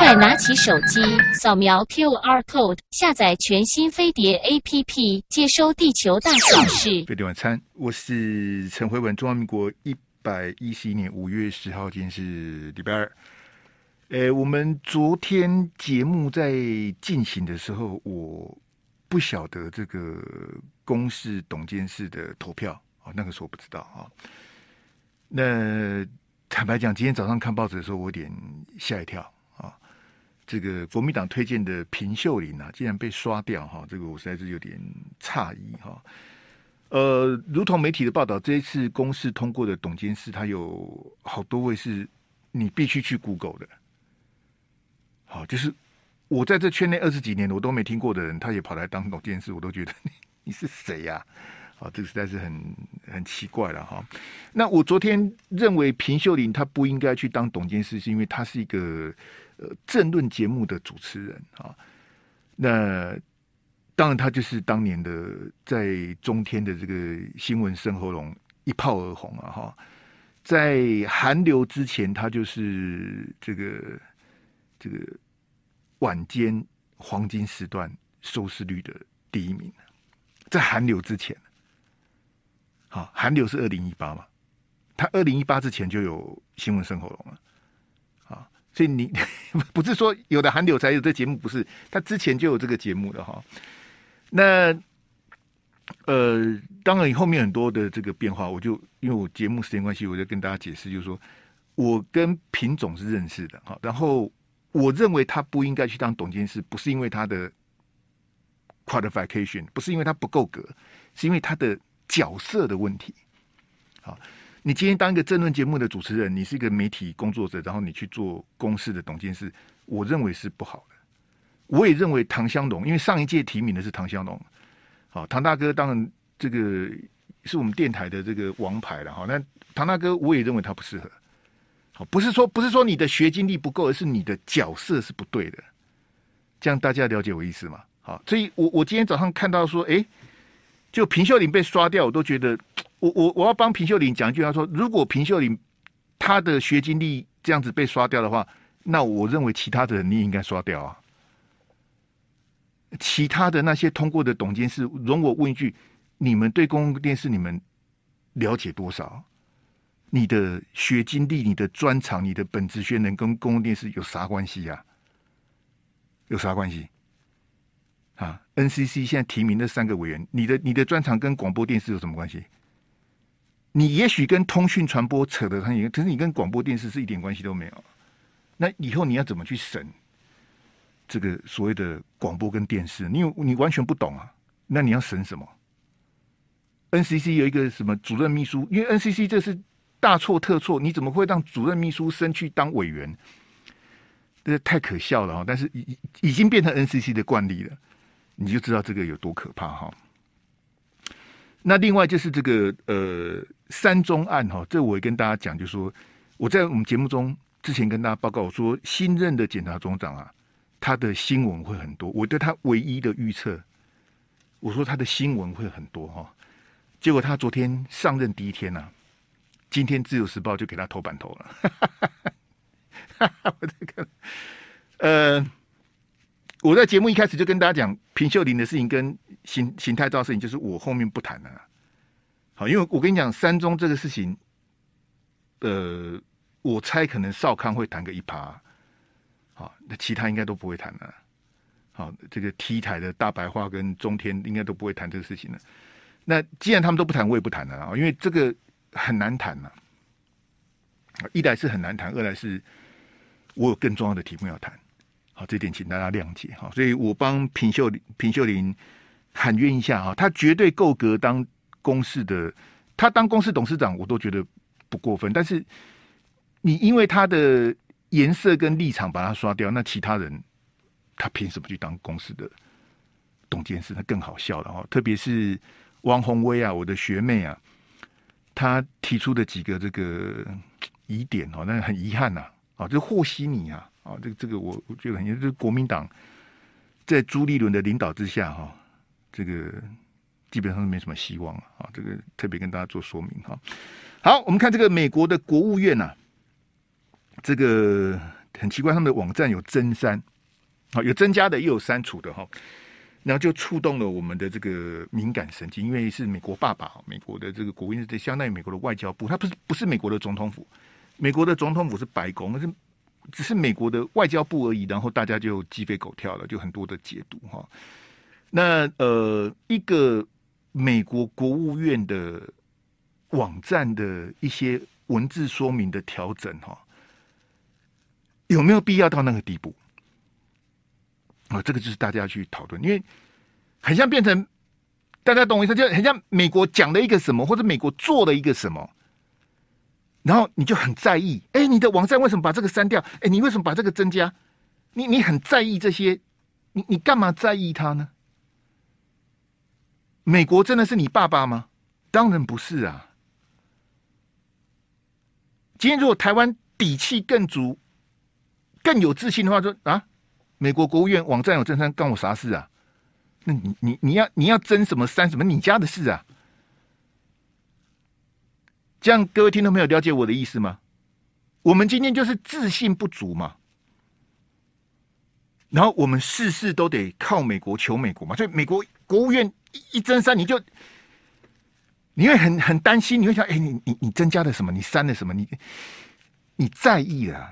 快拿起手机，扫描 QR code， 下载全新飞碟 APP， 接收地球大小事。 飞碟晚餐，我是陈辉文，中华民国111年5月10号，今天是礼拜二。我们昨天节目在进行的时候，我不晓得这个公视董监事的投票，那个时候不知道啊。那坦白讲，今天早上看报纸的时候，我有点吓一跳啊！这个国民党推荐的平秀琳啊，竟然被刷掉哈，这个我实在是有点诧异哈。如同媒体的报道，这一次公视通过的董监事，他有好多位是你必须去 Google 的。好，就是我在这圈内20几年，我都没听过的人，他也跑来当董监事，我都觉得你是谁呀？好，这个实在是很奇怪了哈。那我昨天认为平秀琳她不应该去当董监事，是因为她是一个政论节目的主持人啊。那当然，她就是当年的在中天的这个新闻生喉咙一炮而红啊哈。在韩流之前，她就是这个晚间黄金时段收视率的第一名，在韩流之前。好，韩流是2018嘛，他2018之前就有新闻生喉咙了，啊，所以你不是说有的韩流才有这节目，不是，他之前就有这个节目的哈。那当然后面很多的这个变化，我就因为我节目时间关系，我就跟大家解释，就是说我跟品总是认识的哈，然后我认为他不应该去当董监事，不是因为他的 qualification， 不是因为他不够格，是因为他的角色的问题。好，你今天当一个政论节目的主持人，你是一个媒体工作者，然后你去做公视的董监事，我认为是不好的。我也认为唐湘龙，因为上一届提名的是唐湘龙，好，唐大哥当然这个是我们电台的这个王牌了哈。那唐大哥我也认为他不适合。好，不是说你的学经历不够，而是你的角色是不对的。这样大家了解我意思吗？好，所以我今天早上看到说，就平秀琳被刷掉，我都觉得，我要帮平秀琳讲一句话说，如果平秀琳她的学经历这样子被刷掉的话，那我认为其他的人你也应该刷掉啊。其他的那些通过的董监事，容我问一句，你们对公共电视你们了解多少？你的学经历、你的专长、你的本职学能跟公共电视有啥关系呀？有啥关系？啊 ，NCC 现在提名的3个委员，你的专长跟广播电视有什么关系？你也许跟通讯传播扯得很远，可是你跟广播电视是一点关系都没有。那以后你要怎么去审这个所谓的广播跟电视？你完全不懂啊，那你要审什么 ？NCC 有一个什么主任秘书，因为 NCC 这是大错特错，你怎么会让主任秘书升去当委员？这太可笑了哈！但是已经变成 NCC 的惯例了。你就知道这个有多可怕哈。那另外就是这个三中案哈，这我也跟大家讲，就是说我在我们节目中之前跟大家报告，我说新任的检察总长啊，他的新闻会很多。我对他唯一的预测，我说他的新闻会很多哈。结果他昨天上任第一天啊，今天《自由时报》就给他头版头了。我这个我在节目一开始就跟大家讲平秀琳的事情跟邢太照的事情，就是我后面不谈了。好，因为我跟你讲三中这个事情，我猜可能少康会谈个1%，好，那其他应该都不会谈了。好，这个 T 台的大白话跟中天应该都不会谈这个事情了。那既然他们都不谈，我也不谈了啊，因为这个很难談啊。一来是很难谈，二来是我有更重要的题目要谈。好，这点请大家谅解哈。所以我帮平秀琳喊冤一下哈，他绝对够格当公视的，他当公视董事长我都觉得不过分。但是你因为他的颜色跟立场把他刷掉，那其他人他凭什么去当公视的董监事？那更好笑了哈。特别是王宏威啊，我的学妹啊，她提出的几个这个疑点哦，那很遗憾呐啊，就是和稀泥啊。啊，这个我觉得很，就是国民党在朱立伦的领导之下，哈，这个基本上是没什么希望啊。这个特别跟大家做说明哈。好，我们看这个美国的国务院啊，这个很奇怪，他们的网站有增删，有增加的，也有删除的哈。然后就触动了我们的这个敏感神经，因为是美国爸爸，美国的这个国务院相当于美国的外交部，它不是美国的总统府，美国的总统府是白宫，只是美国的外交部而已，然后大家就鸡飞狗跳了，就很多的解读哈。那一个美国国务院的网站的一些文字说明的调整哈，有没有必要到那个地步？这个就是大家去讨论，因为很像变成大家懂我意思，就很像美国讲了一个什么，或者美国做了一个什么，然后你就很在意，你的网站为什么把这个删掉？你为什么把这个增加？你很在意这些，你干嘛在意它呢？美国真的是你爸爸吗？当然不是啊。今天如果台湾底气更足、更有自信的话，说啊。美国国务院网站有增删，干我啥事啊？那你要增什么删什么，你家的事啊？这样各位听众朋友了解我的意思吗？我们今天就是自信不足嘛，然后我们事事都得靠美国求美国嘛，所以美国国务院一增删，你会很担心，你会想，你增加了什么？你删了什么？你在意了。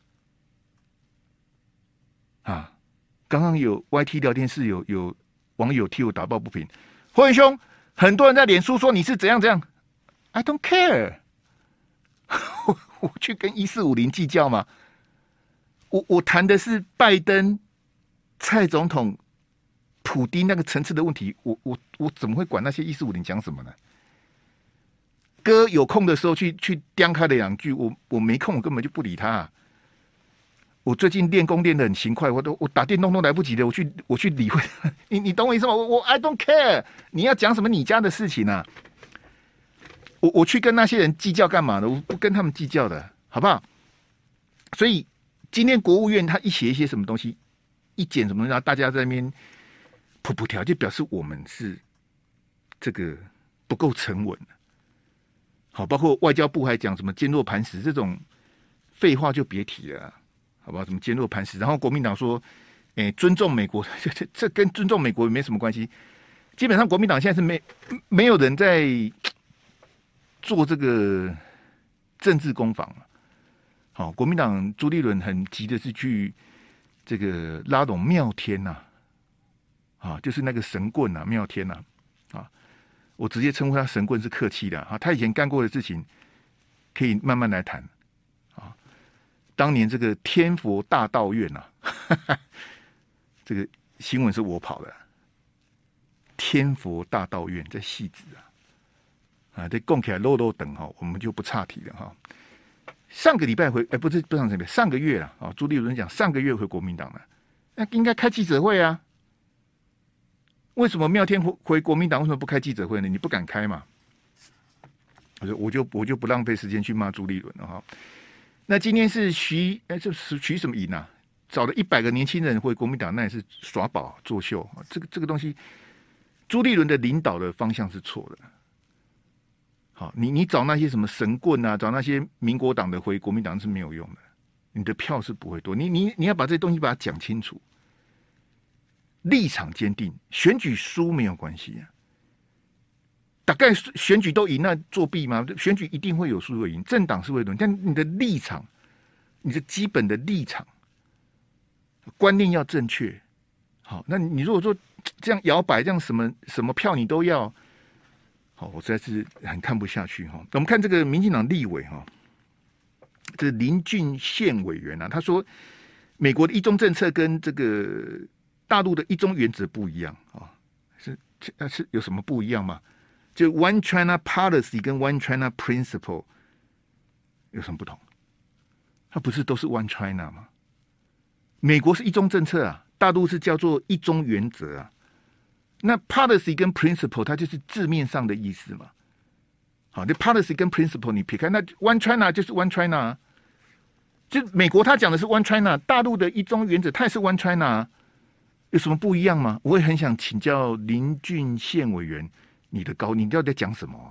刚刚有 YT 聊天室有网友替我打抱不平，霍元兄，很多人在脸书说你是怎样怎样 ，I don't care 我去跟1450计较吗？我谈的是拜登、蔡总统、普丁那个层次的问题，我怎么会管那些1450讲什么呢？哥有空的时候去刁开了2句，我没空，我根本就不理他。我最近练功练得很勤快，我打电动都来不及的，我去理会你懂我意思吗？我 I don't care， 你要讲什么你家的事情啊？我去跟那些人计较干嘛呢？我不跟他们计较的，好不好？所以今天国务院他一写一些什么东西，一剪什么东西，然后大家在那边噗跳，就表示我们是这个不够沉稳。好，包括外交部还讲什么坚若磐石这种废话就别提了。好不好？什么坚若磐石？然后国民党说，尊重美国，这跟尊重美国也没什么关系。基本上国民党现在是没有人在做这个政治攻防。好，国民党朱立伦很急的是去这个拉拢妙天呐，就是那个神棍呐，妙天呐，我直接称呼他神棍是客气的啊。他以前干过的事情可以慢慢来谈。当年这个天佛大道院这个新闻是我跑的。天佛大道院在汐止这供起来漏等我们就不岔题了上个礼拜回，不是上个月了朱立伦讲上个月回国民党了，那应该开记者会啊。为什么妙天回国民党为什么不开记者会呢？你不敢开嘛？我就不浪费时间去骂朱立伦了那今天是徐什么赢啊？找了100个年轻人回国民党，那也是耍宝作秀。这个东西，朱立伦的领导的方向是错的。好，你找那些什么神棍啊，找那些民国党的回国民党是没有用的，你的票是不会多。你要把这些东西把它讲清楚，立场坚定，选举输没有关系大概选举都赢，那作弊吗？选举一定会有输有赢，政党是会轮，但你的立场，你的基本的立场、观念要正确。好，那你如果说这样摇摆，这样什么票你都要，好，我实在是很看不下去我们看这个民进党立委这林俊宪委员他说，美国的一中政策跟这个大陆的一中原则不一样是有什么不一样吗？就 One China Policy 跟 One China Principle 有什么不同？它不是都是 One China 吗？美国是一中政策大陆是叫做一中原则那 Policy 跟 Principle 它就是字面上的意思嘛。好，那 Policy 跟 Principle 你撇开，那 One China 就是 One China 就美国他讲的是 One China， 大陆的一中原则它也是 One China有什么不一样吗？我也很想请教林俊宪委员。你到底在讲什么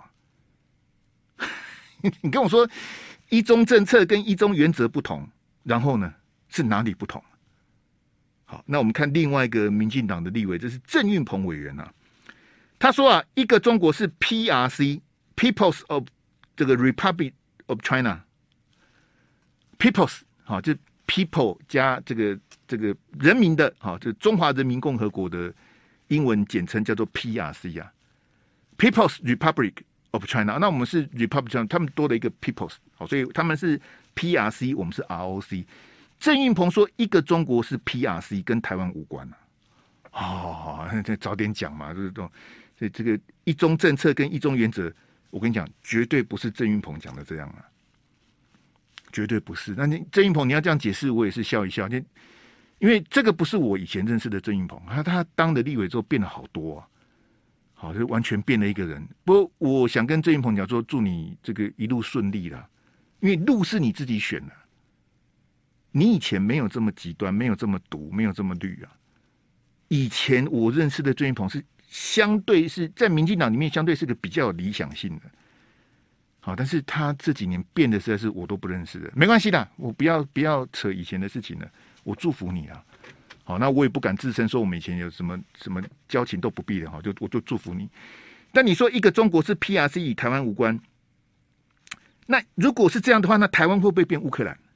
你跟我说一中政策跟一中原则不同，然后呢？ 是哪里不同？好，那我们看另外一个民进党的立委，这是郑运鹏委员啊，他说啊，一个中国是 PRC People's of 这个 Republic of China People's 好，就 People 加这个人民的好，这中华人民共和国的英文简称叫做 PRC 啊 People's Republic of China。那我们是 Republic， 他们多了一个 People's 好，所以他们是 PRC， 我们是 ROC。郑运鹏说，一个中国是 PRC， 跟台湾无关啊。哦，早点讲嘛，这个一中政策跟一中原则，我跟你讲，绝对不是郑运鹏讲的这样啊，绝对不是。那你郑运鹏你要这样解释，我也是笑一笑，因为这个不是我以前认识的郑运鹏，他当了立委之后变了好多啊，好，就完全变了一个人。不过我想跟郑运鹏讲说，祝你这个一路顺利啦，因为路是你自己选的。你以前没有这么极端，没有这么毒，没有这么绿啊。以前我认识的郑运鹏是相对是在民进党里面相对是个比较有理想性的，好，但是他这几年变得实在是我都不认识的，没关系啦，我不要扯以前的事情了，我祝福你啊。好，那我也不敢自称说我们以前有什么交情都不必的哈，我就祝福你。但你说一个中国是 PRC 与台湾无关，那如果是这样的话，那台湾会不会变乌克兰？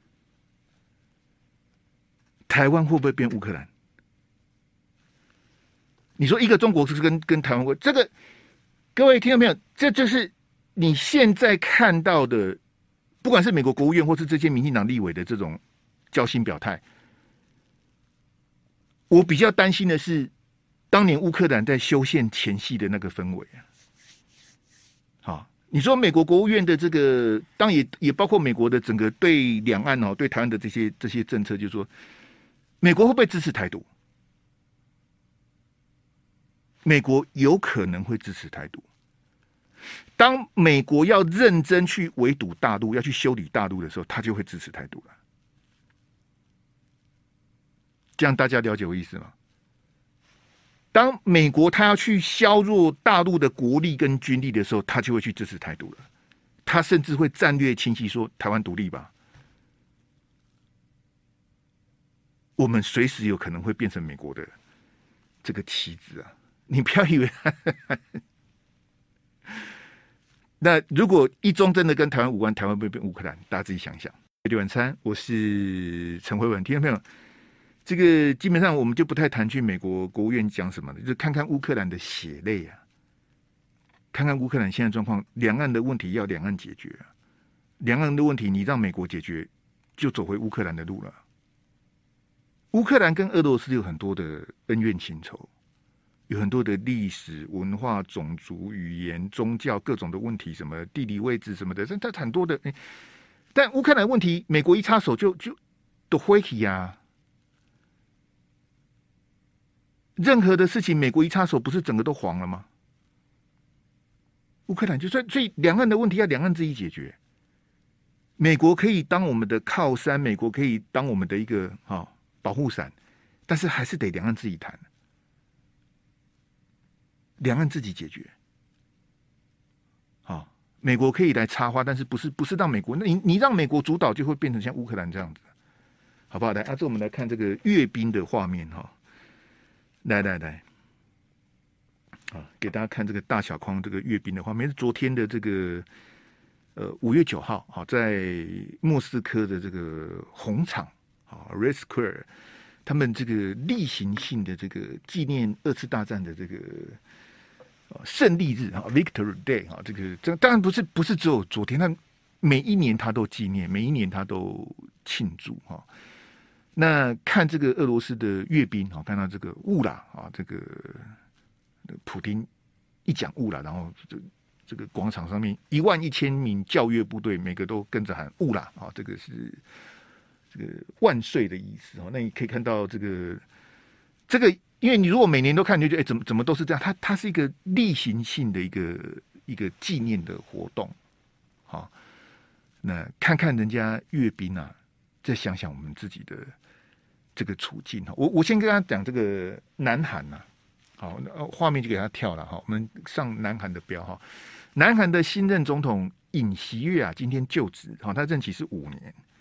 台湾会不会变乌克兰？你说一个中国是跟台湾，这个各位听到没有？这就是你现在看到的，不管是美国国务院或是这些民进党立委的这种交心表态。我比较担心的是，当年乌克兰在修宪前夕的那个氛围啊。好，你说美国国务院的这个，当然也包括美国的整个对两岸对台湾的这些政策，就是说。美国会不会支持台独？美国有可能会支持台独。当美国要认真去围堵大陆、要去修理大陆的时候，他就会支持台独了。这样大家了解我意思吗？当美国他要去削弱大陆的国力跟军力的时候，他就会去支持台独了。他甚至会战略清晰说台湾独立吧。我们随时有可能会变成美国的这个棋子啊！你不要以为那如果一中真的跟台湾无关，台湾会变乌克兰，大家自己想想。六晚餐，我是陈辉文，听到没有？这个基本上我们就不太谈去美国国务院讲什么的，就看看乌克兰的血泪啊，看看乌克兰现在状况，两岸的问题要两岸解决啊，两岸的问题你让美国解决，就走回乌克兰的路了。乌克兰跟俄罗斯有很多的恩怨情仇，有很多的历史、文化、种族、语言、宗教各种的问题，什么地理位置什么的，它很多的。但乌克兰问题，美国一插手就都灰起呀。任何的事情，美国一插手，不是整个都黄了吗？乌克兰就所以两岸的问题要两岸自己解决。美国可以当我们的靠山，美国可以当我们的一个保护伞，但是还是得两岸自己谈，两岸自己解决。好，美国可以来插花，但是不是让美国，那你让美国主导，就会变成像乌克兰这样子，好不好？来，这我们来看这个阅兵的画面哈，来，啊，给大家看这个大小框这个阅兵的画面，是昨天的这个5月9号，好，在莫斯科的这个红场。Red Square， 他们这个例行性的这个纪念二次大战的这个胜利日，Victory Day 这当然不是只有昨天，他每一年他都纪念，每一年他都庆祝哈。那看这个俄罗斯的阅兵，看到这个乌拉这个普丁一讲乌拉，然后这个广场上面11000名教阅部队，每个都跟着喊乌拉这个是。这个万岁的意思那你可以看到这个，因为你如果每年都看，你就觉得怎么都是这样。它是一个例行性的一个纪念的活动，好，那看看人家阅兵啊，再想想我们自己的这个处境我先跟他讲这个南韩呐，好，画面就给他跳了我们上南韩的标南韩的新任总统尹锡悦今天就职他任期是5年。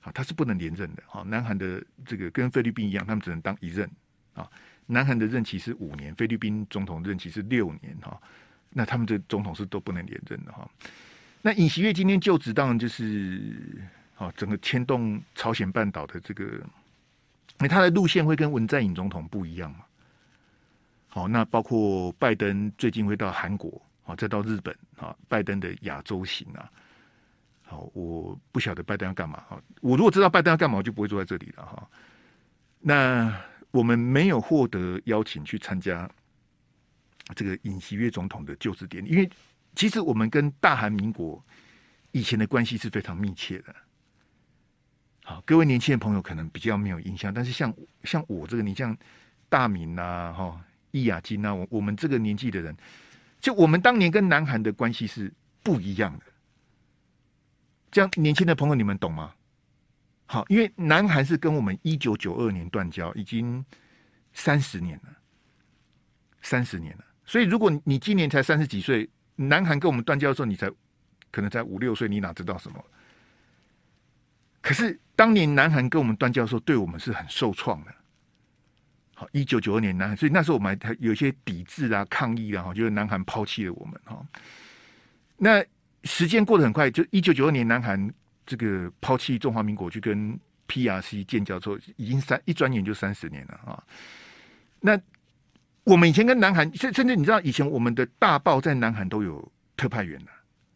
啊，他是不能连任的。好，南韩的这个跟菲律宾一样，他们只能当一任啊。南韩的任期是5年，菲律宾总统任期是6年哈。那他们这总统是都不能连任的哈。那尹锡悦今天就职，当然就是整个牵动朝鲜半岛的这个，因为他的路线会跟文在寅总统不一样嘛。好，那包括拜登最近会到韩国，再到日本啊，拜登的亚洲行啊。好，我不晓得拜登要干嘛哈。我如果知道拜登要干嘛，我就不会坐在这里了哈。那我们没有获得邀请去参加这个尹锡悦总统的就职典礼，因为其实我们跟大韩民国以前的关系是非常密切的。好，各位年轻的朋友可能比较没有印象，但是像我这个，你像大明啊、易亚金啊，我们这个年纪的人，就我们当年跟南韩的关系是不一样的。这样年轻的朋友你们懂吗？好，因为南韩是跟我们1992年断交，已经30年了，30年了。所以如果你今年才30几岁，南韩跟我们断交的时候，你可能才5、6岁，你哪知道什么？可是当年南韩跟我们断交的时候，对我们是很受创的。好，1992年南韩，所以那时候我们还有一些抵制啊、抗议啊，就是南韩抛弃了我们哈。那时间过得很快，就1992年南韩这个抛弃中华民国去跟 PRC 建交之后，已经一转眼就30年了啊。那我们以前跟南韩，甚至你知道，以前我们的大报在南韩都有特派员的。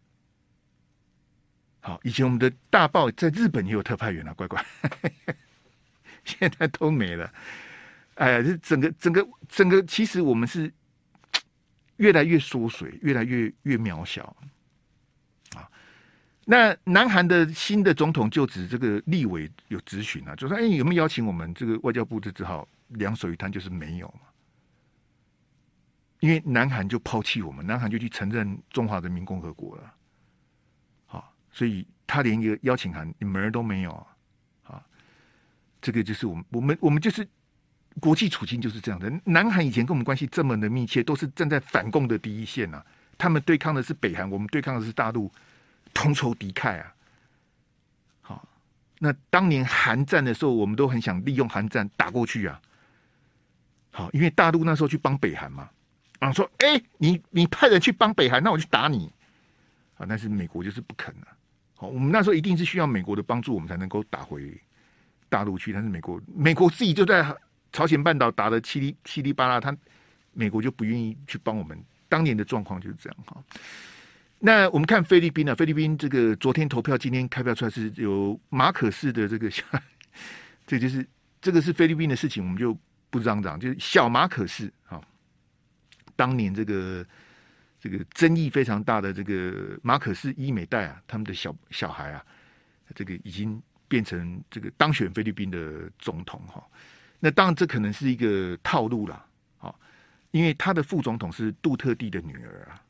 好，以前我们的大报在日本也有特派员啊，乖乖，现在都没了。哎呀，这整个，其实我们是越来越缩水，越来越渺小啊。那南韩的新的总统就职，这个立委有质询啊，就说：“哎，有没有邀请我们？”这个外交部就只好两手一摊，就是没有嘛。因为南韩就抛弃我们，南韩就去承认中华人民共和国了，好，所以他连一个邀请函门儿都没有啊。这个就是我们就是国际处境就是这样的。南韩以前跟我们关系这么的密切，都是站在反共的第一线啊。他们对抗的是北韩，我们对抗的是大陆，同仇敌忾啊。好，那当年韩战的时候，我们都很想利用韩战打过去啊。好，因为大陆那时候去帮北韩嘛。啊，说，你派人去帮北韩，那我去打你啊！但是美国就是不肯啊。好，我们那时候一定是需要美国的帮助，我们才能够打回大陆去。但是美国自己就在朝鲜半岛打得七哩八啦，美国就不愿意去帮我们。当年的状况就是这样哈。那我们看菲律宾啊，菲律宾这个昨天投票，今天开票出来是有马可仕的这个，这个是菲律宾的事情，我们就不嚷嚷，就是小马可仕啊。当年这个争议非常大的这个马可仕伊美代啊，他们的小孩啊，这个已经变成这个当选菲律宾的总统哈。那当然这可能是一个套路啦，好，因为他的副总统是杜特地的女儿啊，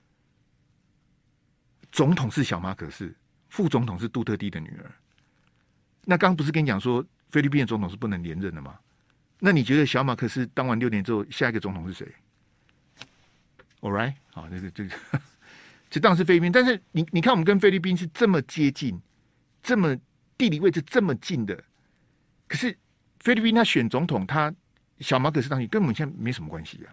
总统是小马可仕，副总统是杜特地的女儿。那刚不是跟你讲说菲律宾的总统是不能连任的吗？那你觉得小马可仕当完6年之后，下一个总统是谁？All right， 好，这当然是菲律宾，但是你看，我们跟菲律宾是这么接近，这么地理位置这么近的，可是菲律宾他选总统，他小马可仕当选，跟我们现在没什么关系啊。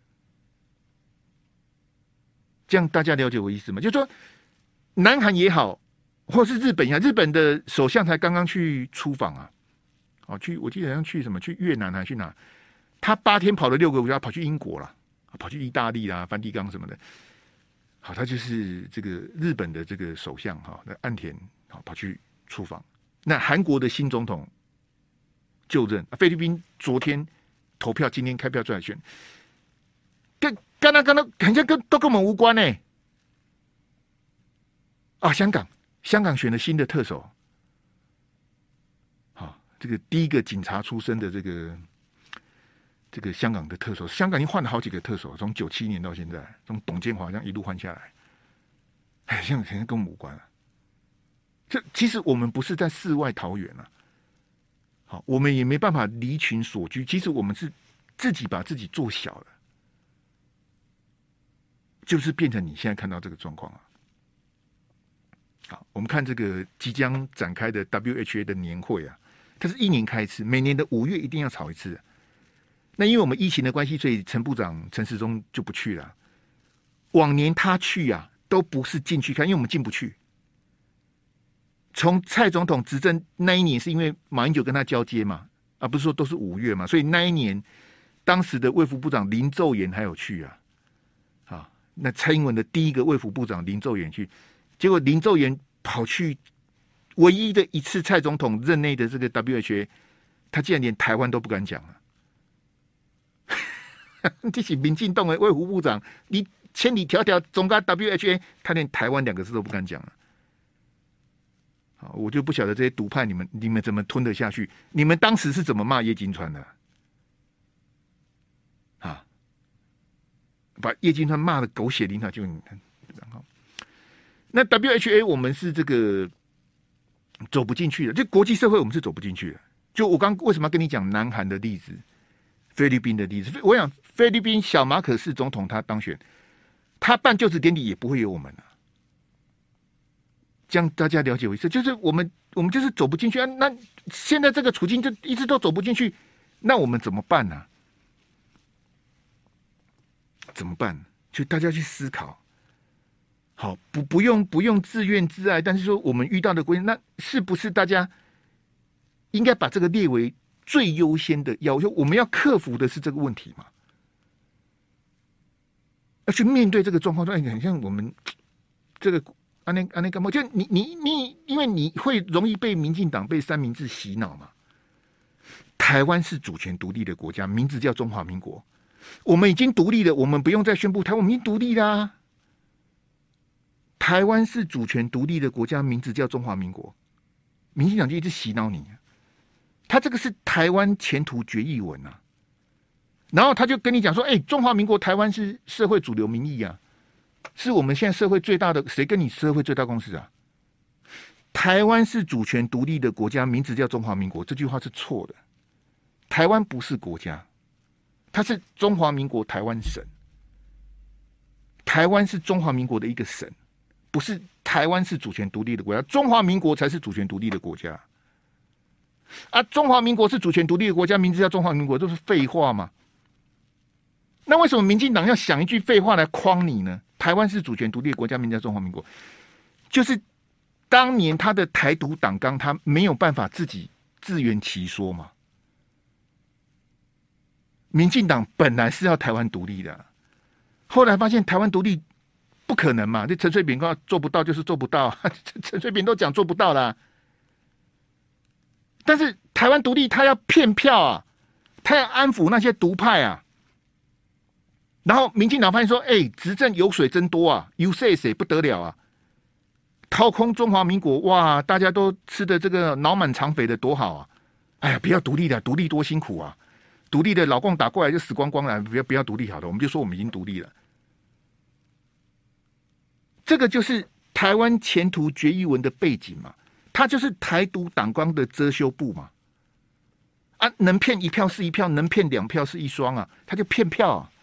这样大家了解我意思吗？就是说，南韩也好，或是日本也好，日本的首相才刚刚去出访啊，哦，我记得好像去什么，去越南还去哪？他8天跑了6个国家，跑去英国了。跑去意大利啦、梵蒂冈什么的，好，他就是这个日本的这个首相哈，那岸田好跑去出访。那韩国的新总统就任，菲律宾昨天投票，今天开票出来选，跟好像都跟我们无关呢。啊，香港选了新的特首，好，这个第一个警察出身的这个香港的特首，香港已经换了好几个特首，从97年到现在，从董建华这样一路换下来，哎，香港肯定跟我们无关了。这其实我们不是在世外桃源啊，好，我们也没办法离群索居，其实我们是自己把自己做小了，就是变成你现在看到这个状况啊。 好，我们看这个即将展开的 WHA 的年会啊，它是1年开一次，每年的5月一定要炒一次。那因为我们疫情的关系，所以陈部长陈时中就不去了。往年他去啊，都不是进去看，因为我们进不去。从蔡总统执政那一年，是因为马英九跟他交接嘛，啊，不是说都是5月嘛，所以那一年当时的卫福部长林奏延还有去啊，啊，那蔡英文的第一个卫福部长林奏延去，结果林奏延跑去唯一的一次蔡总统任内的这个 WHA， 他竟然连台湾都不敢讲了。这是民进党的卫福部长，你千里迢迢总干 WHA， 他连台湾2个字都不敢讲了。好，我就不晓得这些独派你们怎么吞得下去？你们当时是怎么骂叶金川的？啊，把叶金川骂的狗血淋头，就那 WHA 我们是这个走不进去的，就国际社会我们是走不进去的。就我刚为什么要跟你讲南韩的例子？菲律宾的例子，我想菲律宾小马可仕总统他当选，他办就职典礼也不会有我们啊。这样大家了解我意思，就是我们就是走不进去啊。那现在这个处境就一直都走不进去，那我们怎么办呢、啊？怎么办？就大家去思考。好，不用自怨自艾，但是说我们遇到的规，那是不是大家应该把这个列为最优先的要求？我们要克服的是这个问题嘛？要去面对这个状况，很像我们这个安内干嘛？就你，因为你会容易被民进党被三明治洗脑嘛。台湾是主权独立的国家，名字叫中华民国。我们已经独立了，我们不用再宣布台湾我们已经独立啦、啊。台湾是主权独立的国家，名字叫中华民国。民进党就一直洗脑你，他这个是台湾前途决议文啊。然后他就跟你讲说，中华民国台湾是社会主流民意啊，是我们现在社会最大的，谁跟你社会最大共识啊？台湾是主权独立的国家，名字叫中华民国，这句话是错的。台湾不是国家，它是中华民国台湾省。台湾是中华民国的一个省，不是台湾是主权独立的国家，中华民国才是主权独立的国家。啊，中华民国是主权独立的国家，名字叫中华民国，都是废话嘛。那为什么民进党要想一句废话来诓你呢？台湾是主权独立的国家，名字叫中华民国，就是当年他的台独党纲，他没有办法自己自圆其说嘛。民进党本来是要台湾独立的，后来发现台湾独立不可能嘛，这陈水扁说做不到就是做不到，陈水扁都讲做不到啦。但是台湾独立，他要骗票啊，他要安抚那些独派啊。然后民进党发现说，执政油水真多啊，油水不得了啊，掏空中华民国，哇，大家都吃的这个脑满肠肥的多好啊！哎呀，不要独立了，独立多辛苦啊！独立的老共打过来就死光光了，不要独立好了，我们就说我们已经独立了。这个就是台湾前途决议文的背景嘛，它就是台独党纲的遮羞布嘛。啊，能骗1票是1票，能骗2票是1双啊，他就骗票啊。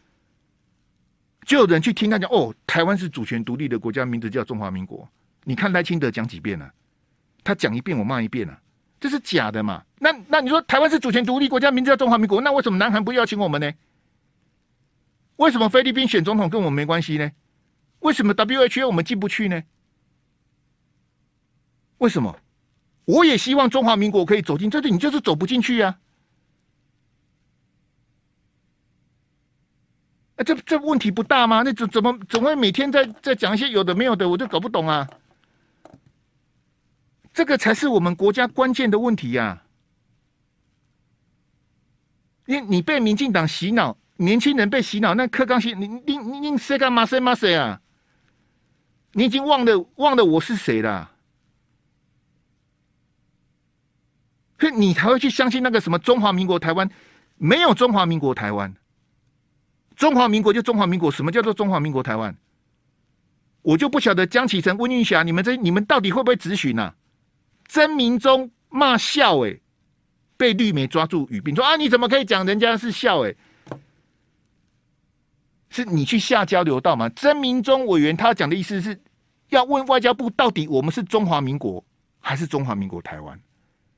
就有人去听他讲，台湾是主权独立的国家，名字叫中华民国。你看赖清德讲几遍了、啊？他讲一遍我骂一遍了、啊，这是假的嘛？那你说台湾是主权独立国家，名字叫中华民国，那为什么南韩不邀请我们呢？为什么菲律宾选总统跟我们没关系呢？为什么 WHA 我们进不去呢？为什么？我也希望中华民国可以走进，这里你就是走不进去啊！这问题不大吗？那怎么会每天在讲一些有的没有的，我就搞不懂啊！这个才是我们国家关键的问题啊！因为你被民进党洗脑，年轻人被洗脑，那柯刚洗你谁干嘛谁骂谁啊？你已经忘了我是谁了，所以你才会去相信那个什么中华民国台湾，没有中华民国台湾。中华民国就中华民国，什么叫做中华民国台湾？我就不晓得江启臣、温玉霞，你们到底会不会质询啊？曾明忠骂笑被绿媒抓住语病，说啊你怎么可以讲人家是笑是你去下交流道吗？曾明忠委员他讲的意思是， 要问外交部，到底我们是中华民国还是中华民国台湾？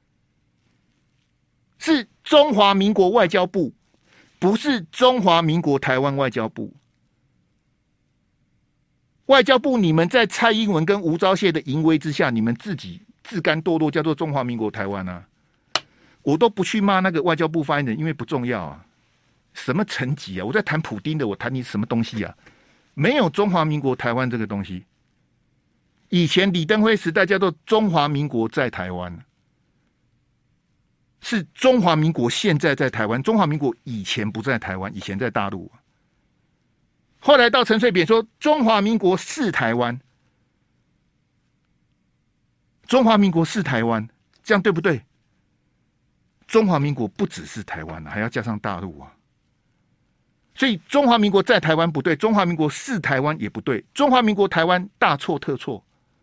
是中华民国外交部，不是中华民国台湾外交部。外交部，你们在蔡英文跟吴钊燮的淫威之下，你们自己自甘堕落，叫做中华民国台湾啊！我都不去骂那个外交部发言人，因为不重要啊。什么层级啊？我在谈普丁的，我谈你什么东西啊？没有中华民国台湾这个东西。以前李登辉时代叫做中华民国在台湾，是中华民国现在在台湾，中华民国以前不在台湾，以前在大陆。后来到陈水扁说中华民国是台湾，中华民国是台湾，这样对不对？中华民国不只是台湾，还要加上大陆啊。所以中华民国在台湾不对，中华民国是台湾也不对，中华民国台湾大错特错。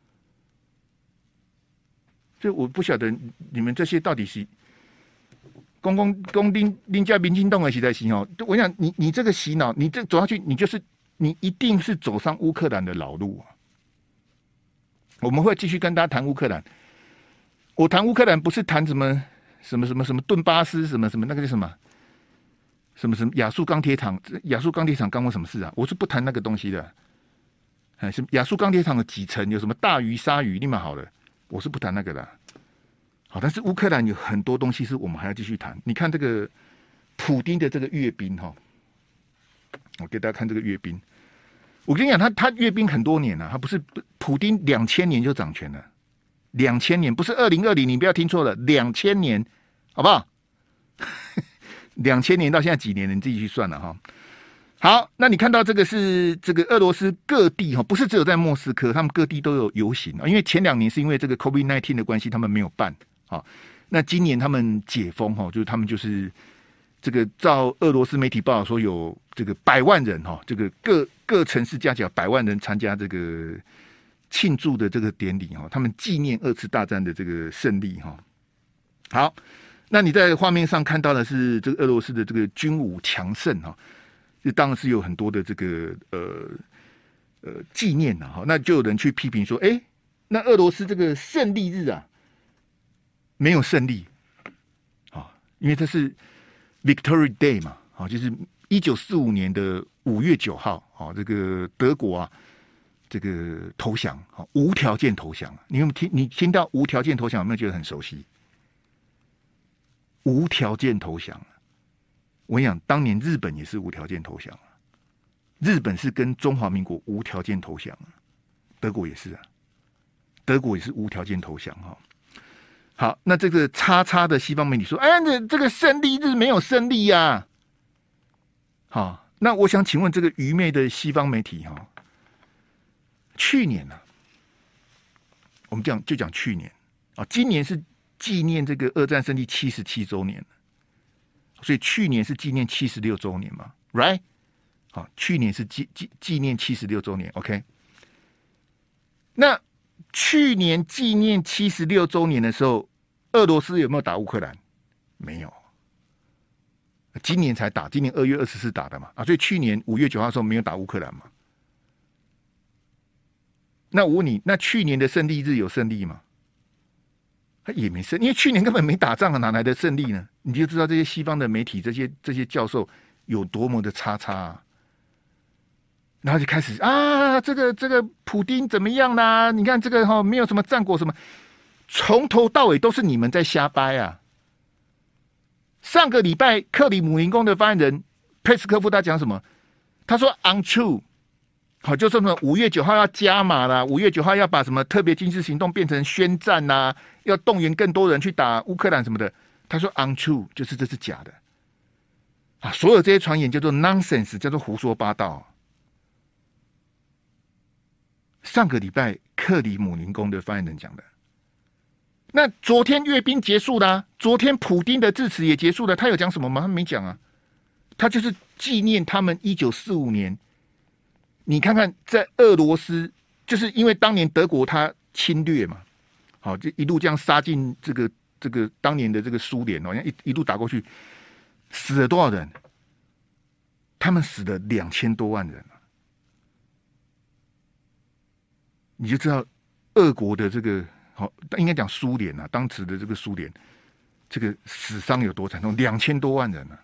就我不晓得你们这些到底是公拎家民进党的时代洗脑。我想你这个洗脑，你这走下去，你一定是走上乌克兰的老路啊。我们会继续跟大家谈乌克兰。我谈乌克兰不是谈什么顿巴斯什么那个叫什么亚速钢铁厂，亚速钢铁厂干我什么事啊？我是不谈那个东西的。什么亚速钢铁厂的几层有什么大鱼鲨鱼，立马好了，我是不谈那个的。好，但是乌克兰有很多东西是我们还要继续谈。你看这个普丁的这个阅兵哈，我给大家看这个阅兵。我跟你讲，他阅兵很多年了，他不是普丁2000年就掌权了，2000年不是2020，你不要听错了，2000年，好不好？2000年到现在几年了？你自己去算了哈。好，那你看到这个是这个俄罗斯各地哈，不是只有在莫斯科，他们各地都有游行啊。因为前2年是因为这个 COVID-19 的关系，他们没有办啊。那今年他们解封哈，就是他们就是这个照俄罗斯媒体报道说有这个100万人哈，这个各城市加起来100万人参加这个庆祝的这个典礼哈，他们纪念2次大战的这个胜利哈。好，那你在画面上看到的是这个俄罗斯的这个军武强盛哈。这当然是有很多的这个纪念啊，那就有人去批评说，那俄罗斯这个胜利日啊没有胜利啊，因为这是 Victory Day 嘛，啊，就是1945年的5月9号啊，这个德国啊这个投降啊，无条件投降。你听到无条件投降有没有觉得很熟悉？无条件投降。我跟你讲，当年日本也是无条件投降，日本是跟中华民国无条件投降，德国也是啊，德国也是无条件投降哈。好，那这个叉的西方媒体说，这个胜利日没有胜利呀。好，那我想请问这个愚昧的西方媒体哈，去年啊，我们就讲去年啊，今年是纪念这个二战胜利77周年。所以去年是纪念76周年嘛 ，right？ 好，去年是纪念76周年 ，OK？ 那去年纪念76周年的时候，俄罗斯有没有打乌克兰？没有，今年才打，今年2月24打的嘛，所以去年5月9号的时候没有打乌克兰嘛。那我问你，那去年的胜利日有胜利吗？他也没胜，因为去年根本没打仗，哪来的胜利呢？你就知道这些西方的媒体，这些教授有多么的叉啊！然后就开始啊，这个普丁怎么样啦？你看这个没有什么战果什么，从头到尾都是你们在瞎掰啊！上个礼拜克里姆林宫的发言人佩斯科夫他讲什么？他说 untrue。好，就说什么5月9号要加码啦，5月9号要把什么特别军事行动变成宣战啦，要动员更多人去打乌克兰什么的。他说 untrue， 就是这是假的啊！所有这些传言叫做 nonsense， 叫做胡说八道。上个礼拜克里姆林宫的发言人讲的，那昨天阅兵结束啦，昨天普丁的致辞也结束了，他有讲什么吗？他没讲啊，他就是纪念他们1945年。你看看，在俄罗斯，就是因为当年德国他侵略嘛，好，就一路这样杀进这个当年的这个苏联哦，一路打过去，死了多少人？他们死了2000多万人。 你就知道俄国的这个好，应该讲苏联啊，当时的这个苏联，这个死伤有多惨重，2000多万人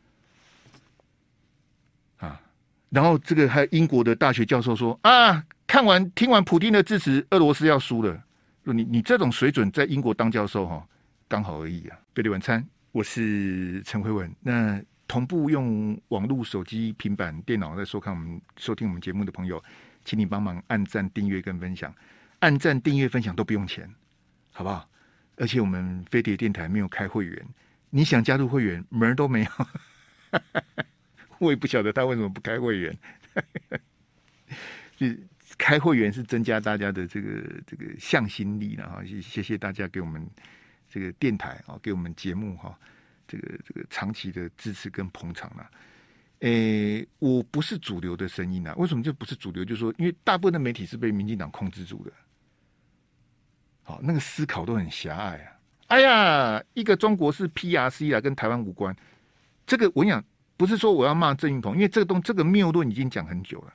啊！然后这个还有英国的大学教授说啊，听完普丁的致辞，俄罗斯要输了。你这种水准在英国当教授哈，刚好而已啊。贝利晚餐，我是陈辉文。那同步用网络、手机、平板、电脑在收听我们节目的朋友，请你帮忙按赞、订阅跟分享。按赞、订阅、分享都不用钱，好不好？而且我们飞碟电台没有开会员，你想加入会员门都没有。我也不晓得他为什么不开会员。就是开会员是增加大家的这个向心力了哈，谢谢大家给我们这个电台啊，给我们节目哈，这个长期的支持跟捧场啦。我不是主流的声音啊，为什么就不是主流？就是说，因为大部分的媒体是被民进党控制住的，好，那个思考都很狭隘啊。哎呀，一个中国是 PRC 啊，跟台湾无关。这个我跟你讲，不是说我要骂郑运鹏，因为这个谬论已经讲很久了。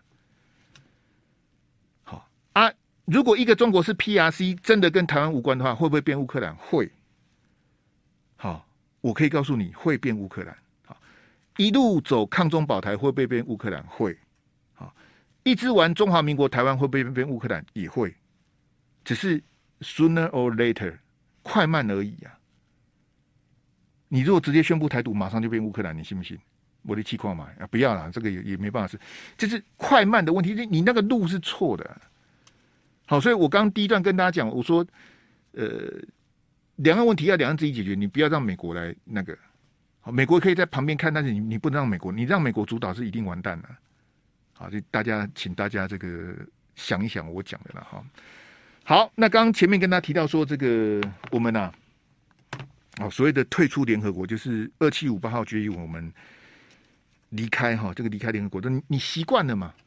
好啊，如果一个中国是 PRC 真的跟台湾无关的话，会不会变乌克兰？会。好，我可以告诉你会变乌克兰。好，一路走抗中保台会不会变乌克兰？会。好，一直玩中华民国台湾会不会变乌克兰？也会。只是 sooner or later， 快慢而已啊。你如果直接宣布台独，马上就变乌克兰，你信不信？我的气矿嘛，不要啦，这个也没办法是，就是快慢的问题，你那个路是错的。好，所以我刚刚第一段跟大家讲，我说，两岸问题要两岸自己解决，你不要让美国来那个。好，美国可以在旁边看，但是你不能让美国，你让美国主导是一定完蛋的。好，就请大家这个想一想我讲的了哈。好，那刚刚前面跟大家提到说，这个我们啊，所谓的退出联合国，就是2758号决议，我们离开哈，这个离开联合国，你习惯了吗？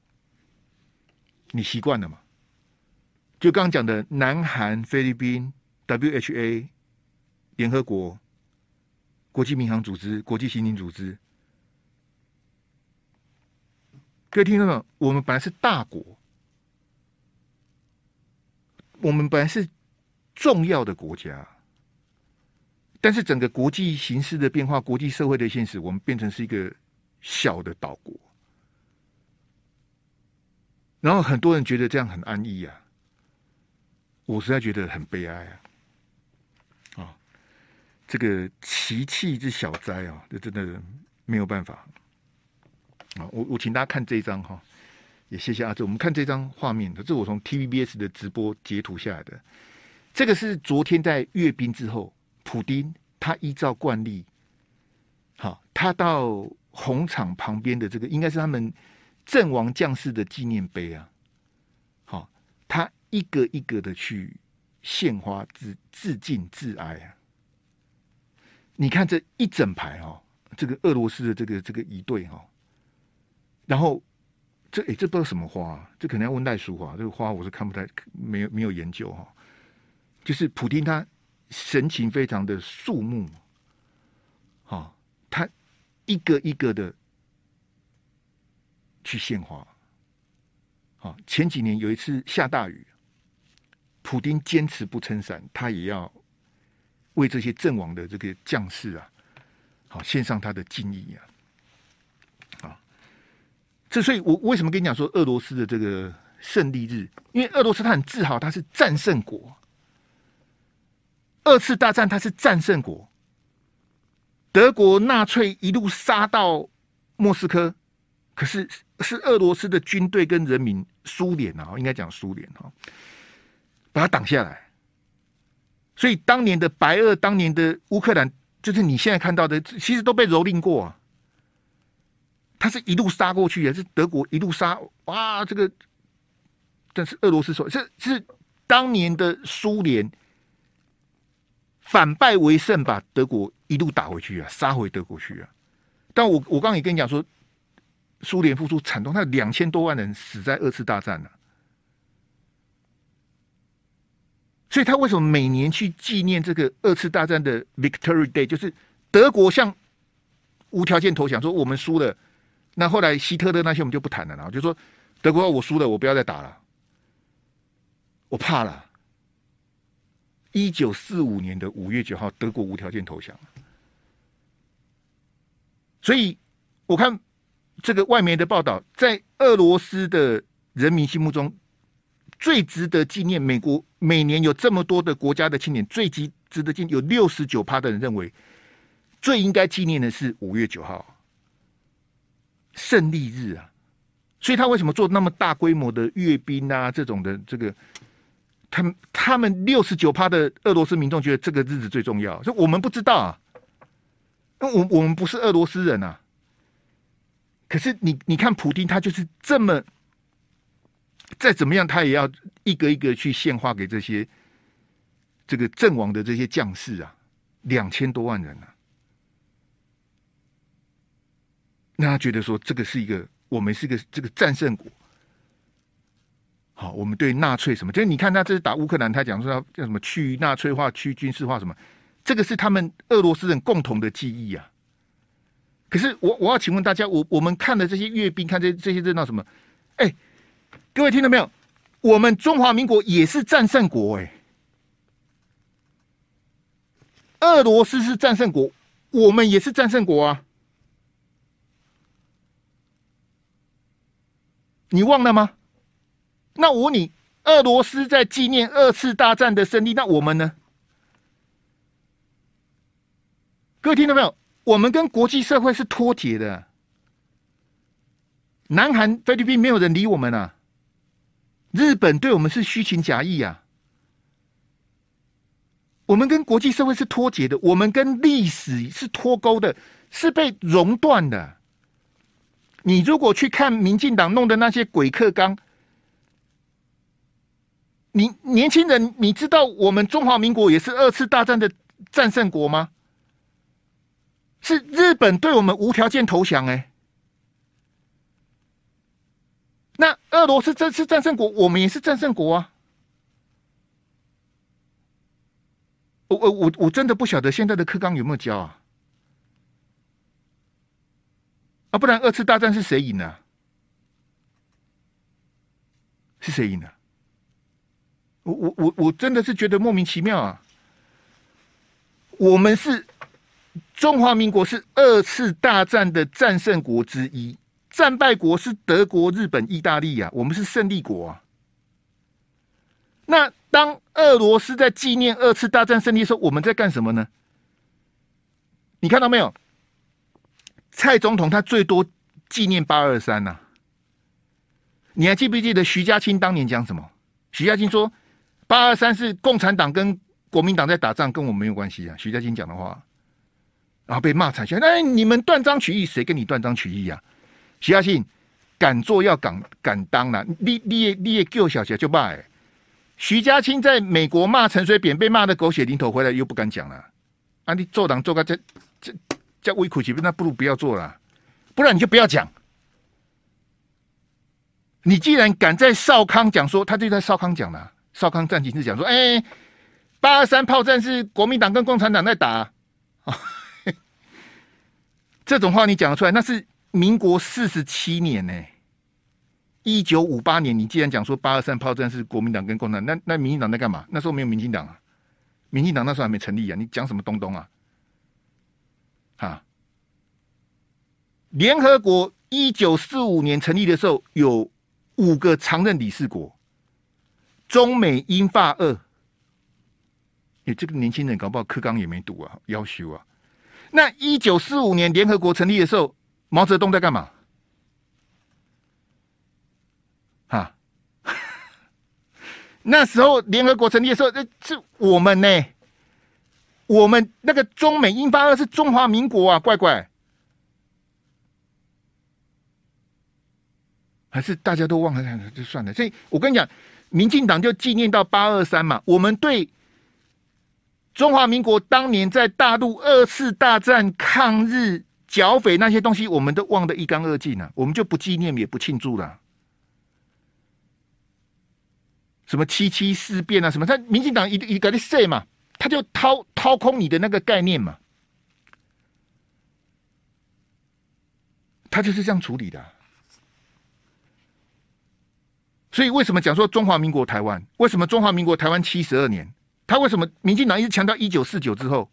你习惯了吗？就刚刚讲的南韩、菲律宾、WHA、联合国、国际民航组织、国际刑警组织，各位听到没有？我们本来是大国，我们本来是重要的国家，但是整个国际形势的变化、国际社会的现实，我们变成是一个小的岛国。然后很多人觉得这样很安逸啊，我实在觉得很悲哀啊！这个奇气之小灾啊，这真的没有办法啊！我请大家看这一张哈，也谢谢阿周。我们看这张画面，这是我从 TVBS 的直播截图下来的。这个是昨天在阅兵之后，普丁他依照惯例，好，他到红场旁边的这个应该是他们阵亡将士的纪念碑啊，好，他一个一个的去献花致敬致哀啊。你看这一整排哈，这个俄罗斯的这个仪队哈，然后这不知道什么花啊，这可能要问赖淑华，这个花我是看不太没有研究哈。就是普丁他神情非常的肃穆，好，他一个一个的去献花。好，前几年有一次下大雨，普丁坚持不撑伞，他也要为这些阵亡的这个将士啊，好献上他的敬意啊。好，所以我为什么跟你讲说俄罗斯的这个胜利日？因为俄罗斯他很自豪，他是战胜国。2次大战他是战胜国，德国纳粹一路杀到莫斯科，可是是俄罗斯的军队跟人民，苏联啊，应该讲苏联哈，把它挡下来。所以当年的白俄，当年的乌克兰，就是你现在看到的，其实都被蹂躏过啊。他是一路杀过去，也是德国一路杀，哇，这个，但是俄罗斯说，这是当年的苏联。反败为胜，把德国一路打回去啊，杀回德国去啊！但我刚刚也跟你讲说，苏联付出惨痛，他2000多万人死在2次大战了、啊，所以他为什么每年去纪念这个2次大战的 Victory Day， 就是德国向无条件投降，说我们输了，那后来希特勒那些我们就不谈了，然后就说德国我输了，我不要再打了。 我怕了。1945年的5月9号，德国无条件投降。所以我看这个外媒的报道，在俄罗斯的人民心目中，最值得纪念，美国每年有这么多的国家的庆典，最值得纪念，有69%的人认为最应该纪念的是5月9号胜利日啊。所以他为什么做那么大规模的阅兵啊？这种的这个，他们69%的俄罗斯民众觉得这个日子最重要，所以我们不知道啊。我们不是俄罗斯人啊，可是你看普丁，他就是这么，再怎么样他也要一个一个去献花给这些这个阵亡的这些将士啊，2000多万人啊。那他觉得说这个是一个，我们是一个这个战胜国。好，我们对纳粹什么，就是你看他这是打乌克兰，他讲说要叫什么去纳粹化、去军事化什么。这个是他们俄罗斯人共同的记忆啊！可是我要请问大家，我们看的这些阅兵，看这些热闹什么？哎，各位听到没有？我们中华民国也是战胜国哎，俄罗斯是战胜国，我们也是战胜国啊！你忘了吗？那我问你，俄罗斯在纪念2次大战的胜利，那我们呢？各位听到没有？我们跟国际社会是脱节的。南韩、菲律宾没有人理我们啊。日本对我们是虚情假意啊。我们跟国际社会是脱节的，我们跟历史是脱钩的，是被熔断的。你如果去看民进党弄的那些鬼课纲，你年轻人，你知道我们中华民国也是2次大战的战胜国吗？是日本对我们无条件投降哎，那俄罗斯这次战胜国，我们也是战胜国啊。我真的不晓得现在的课纲有没有教啊？啊，不然2次大战是谁赢了？是谁赢了？我真的是觉得莫名其妙啊！我们是。中华民国是2次大战的战胜国之一，战败国是德国、日本、意大利啊，我们是胜利国啊。那当俄罗斯在纪念2次大战胜利的时候，我们在干什么呢？你看到没有？蔡总统他最多纪念823啊。你还记不记得徐家清当年讲什么？徐家清说823是共产党跟国民党在打仗，跟我们没有关系啊。徐家清讲的话。然后被骂惨下，那你们断章取义，谁跟你断章取义啊？徐家庆敢做要敢当啦，你也救小姐就骂哎。徐家清在美国骂陈水扁，被骂的狗血淋头，回来又不敢讲了。啊，你做党做个这微苦其那不如不要做了，不然你就不要讲。你既然敢在少康讲说，他就在少康讲了，少康战情室讲说，823炮战是国民党跟共产党在打。这种话你讲得出来，那是民国47年呢、1958年，你既然讲说823炮战是国民党跟共产党，那民进党在干嘛？那时候没有民进党啊，民进党那时候还没成立啊，你讲什么东东啊？啊！联合国1945年成立的时候，有5个常任理事国，中美英法俄。这个年轻人搞不好课纲也没读啊，要修啊。那1945年联合国成立的时候，毛泽东在干嘛？啊，那时候联合国成立的时候，是我们呢，我们那个中美英法俄是中华民国啊，怪怪，还是大家都忘了就算了。所以我跟你讲，民进党就纪念到823嘛，我们对。中华民国当年在大陆2次大战抗日剿匪那些东西，我们都忘得一干二净了，我们就不纪念也不庆祝了。什么7·7事变啊，什么他民进党一个的 say 嘛，他就掏空你的那个概念嘛，他就是这样处理的。 所以为什么讲说中华民国台湾？为什么中华民国台湾72年？他为什么民进党一直强调1949之后，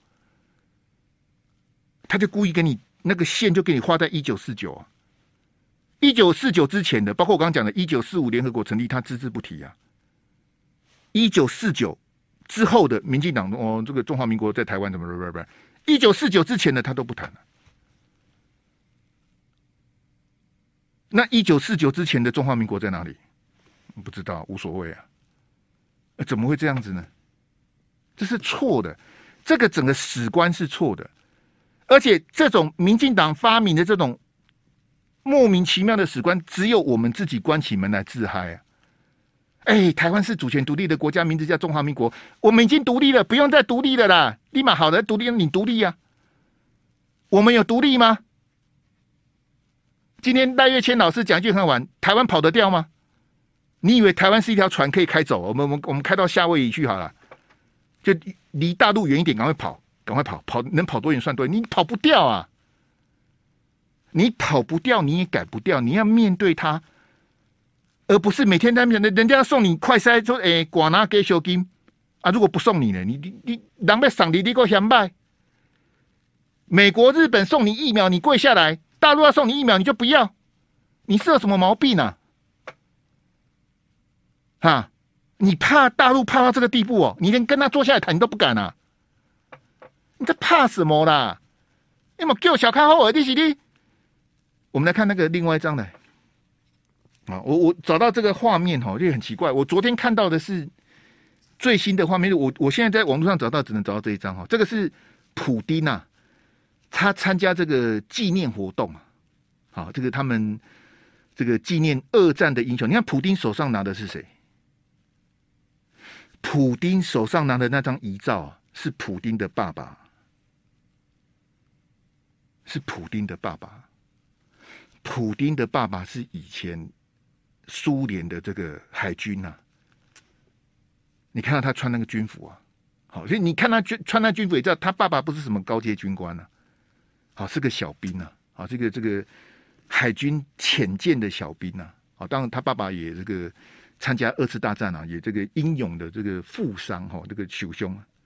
他就故意给你那个线就给你画在1949啊？1949之前的，包括我刚刚讲的1945联合国成立，他只字不提啊。1949之后的民进党这个中华民国在台湾怎么？1949之前的他都不谈了。那1949之前的中华民国在哪里？不知道，无所谓啊。怎么会这样子呢？这是错的，这个整个史观是错的，而且这种民进党发明的这种莫名其妙的史观，只有我们自己关起门来自嗨啊！台湾是主权独立的国家，名字叫中华民国，我们已经独立了，不用再独立了啦！立马好的独立，你独立啊？我们有独立吗？今天赖岳谦老师讲一句很晚，台湾跑得掉吗？你以为台湾是一条船可以开走？我们开到夏威夷去好了。就离大陆远一点，赶快跑，能跑多远算多远。你跑不掉啊！你跑不掉，你也改不掉，你要面对它，而不是每天在那边人家送你快筛说，寡拿给小金啊！如果不送你呢，你人要赏你，你给我想办。美国、日本送你疫苗，你跪下来；大陆要送你疫苗，你就不要。你是有什么毛病啊？哈！你怕大陆怕到这个地步哦？你连跟他坐下来谈你都不敢啊！你在怕什么啦？你们叫小开后耳的是你。我们来看那个另外一张来啊！我找到这个画面哈，就很奇怪。我昨天看到的是最新的画面，我现在在网络上找到，只能找到这一张哈。这个是普丁啊，他参加这个纪念活动啊。好，这个他们这个纪念二战的英雄。你看普丁手上拿的是谁？普丁手上拿的那张遗照啊，是普丁的爸爸，是普丁的爸爸。普丁的爸爸是以前苏联的这个海军啊。你看到他穿那个军服啊，好，所以你看他穿那军服也知道他爸爸不是什么高阶军官啊，好，是个小兵啊，好，这个海军潜舰的小兵啊，好，当然他爸爸也这个。参加二次大战啊，也这个英勇的这个负伤哈，这个朽兄啊，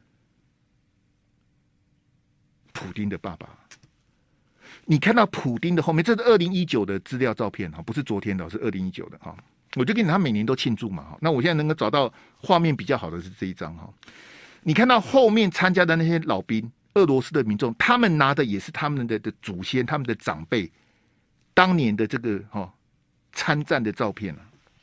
普丁的爸爸。你看到普丁的后面，这是2019的资料照片哈，不是昨天的，是2019的哈。我就跟你他每年都庆祝嘛哈。那我现在能够找到画面比较好的是这一张哈。你看到后面参加的那些老兵，俄罗斯的民众，他们拿的也是他们的祖先、他们的长辈当年的这个参战的照片啊。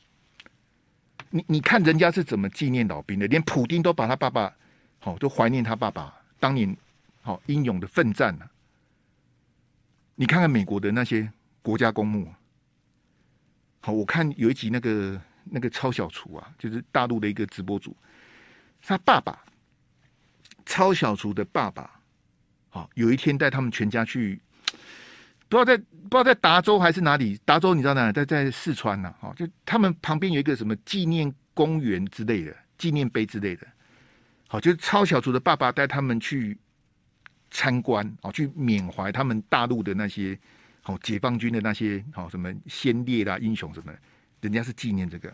你看人家是怎么纪念老兵的，连普丁都把他爸爸，都怀念他爸爸当年英勇的奋战啊。你看看美国的那些国家公墓，我看有一集那个超小厨啊，就是大陆的一个直播主，他爸爸超小厨的爸爸，有一天带他们全家去。不知道在达州还是哪里？达州你知道哪里？在四川呐，就他们旁边有一个什么纪念公园之类的纪念碑之类的，好，就是超小厨的爸爸带他们去参观，去缅怀他们大陆的那些解放军的那些什么先烈啦、英雄什么的，人家是纪念这个。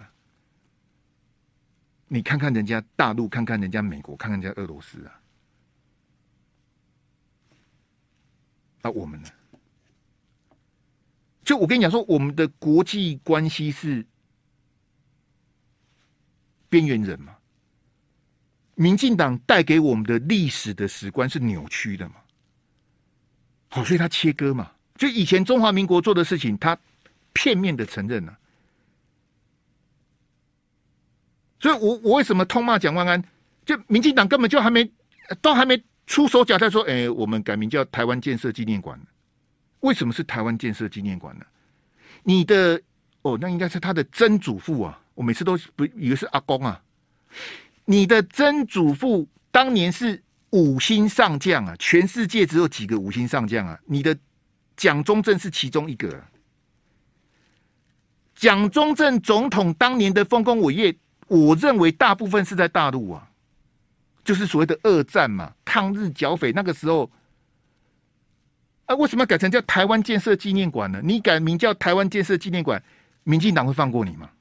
你看看人家大陆，看看人家美国，看看人家俄罗斯啊，我们呢？就我跟你讲说，我们的国际关系是边缘人嘛？民进党带给我们的历史的史观是扭曲的嘛？好，所以他切割嘛。就以前中华民国做的事情，他片面的承认了。所以我为什么痛骂蒋万安？就民进党根本就还没出手脚，在说，我们改名叫台湾建设纪念馆。为什么是台湾建设纪念馆呢？你的那应该是他的曾祖父啊！我每次都不以为是阿公啊。你的曾祖父当年是5星上将啊，全世界只有几个5星上将啊？你的蒋中正是其中一个。蒋中正总统当年的丰功伟业，我认为大部分是在大陆啊，就是所谓的二战嘛，抗日剿匪那个时候。为什么要改成叫台湾建设纪念馆呢？你改名叫台湾建设纪念馆，民进党会放过你吗？